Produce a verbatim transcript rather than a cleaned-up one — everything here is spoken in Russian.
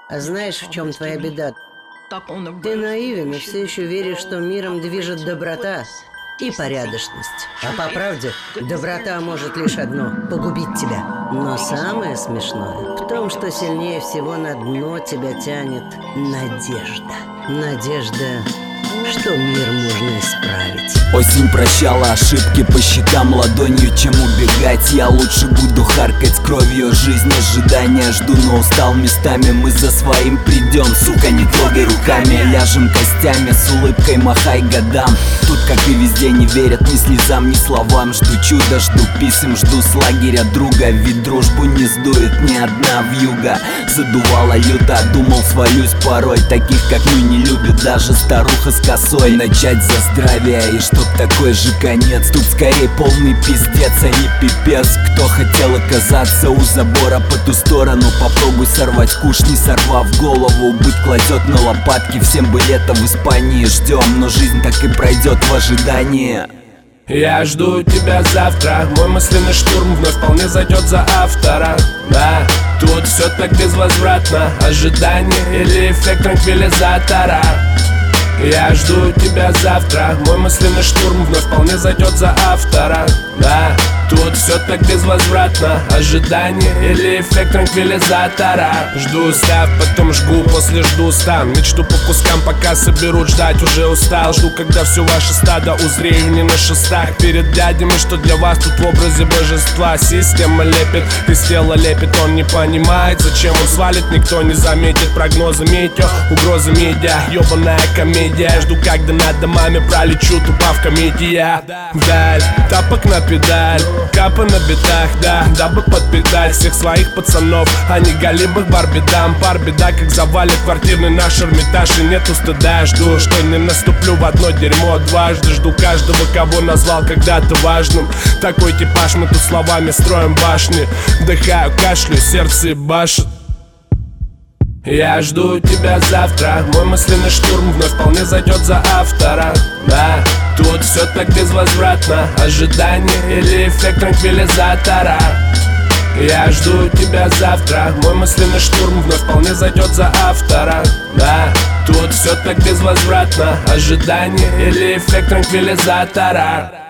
А знаешь, в чем твоя беда? Ты наивен и все еще веришь, что миром движет доброта и порядочность. А по правде, доброта может лишь одно – погубить тебя. Но самое смешное в том, что сильнее всего на дно тебя тянет надежда. Надежда, что мир можно исправить. Осень прощала ошибки по щекам ладонью, чем убегать. Я лучше буду харкать кровью. Жизнь ожидания жду, но устал местами. Мы за своим придем, сука, не трогай руками. Ляжем костями, с улыбкой махай годам. Тут, как и везде, не верят ни слезам, ни словам. Жду чуда, жду писем, жду с лагеря друга. Ведь дружбу не сдует ни одна вьюга. Задувала люто, думал, свалюсь порой. Таких, как мы, не любит даже старуха с косой. Начать за здравие, и чтоб такой же конец. Тут скорее полный пиздец, а не пипец. Кто хотел оказаться у забора по ту сторону, попробуй сорвать куш, не сорвав голову. Быть кладет на лопатки, всем бы лето в Испании ждем. Но жизнь так и пройдет в ожидании. Я жду тебя завтра. Мой мысленный штурм вновь вполне зайдет за автора. Да, тут все так безвозвратно. Ожидание или эффект транквилизатора. Я жду тебя завтра. Мой мысленный штурм вновь вполне зайдет за автора. Да, тут все так безвозвратно. Ожидание или эффект транквилизатора. Жду став, потом жгу, после жду стан. Мечту по кускам, пока соберут, ждать уже устал. Жду, когда все ваше стадо узрею не на шестах перед дядями, что для вас тут в образе божества. Система лепит, из тела лепит. Он не понимает, зачем он свалит, никто не заметит. Прогнозы метео, угрозы медиа, ебаная комедия. Жду, когда над домами пролечу, тупа в комедия. Вдаль, тапок на педаль, капы на битах, да, дабы подпитать всех своих пацанов, а не галимых барбидам. Пар беда, как завалит квартирный наш Эрмитаж, и нету стыда. Жду, что не наступлю в одно дерьмо дважды. Жду каждого, кого назвал когда-то важным. Такой типаж, мы тут словами строим башни. Вдыхаю, кашлю, сердце башит. Я жду тебя завтра. Мой мысленный штурм вновь вполне зайдет за автора. Да, тут все так безвозвратно. Ожидание или эффект транквилизатора. Я жду тебя завтра. Мой мысленный штурм вновь вполне зайдет за автора. Да, тут все так безвозвратно. Ожидание или эффект транквилизатора.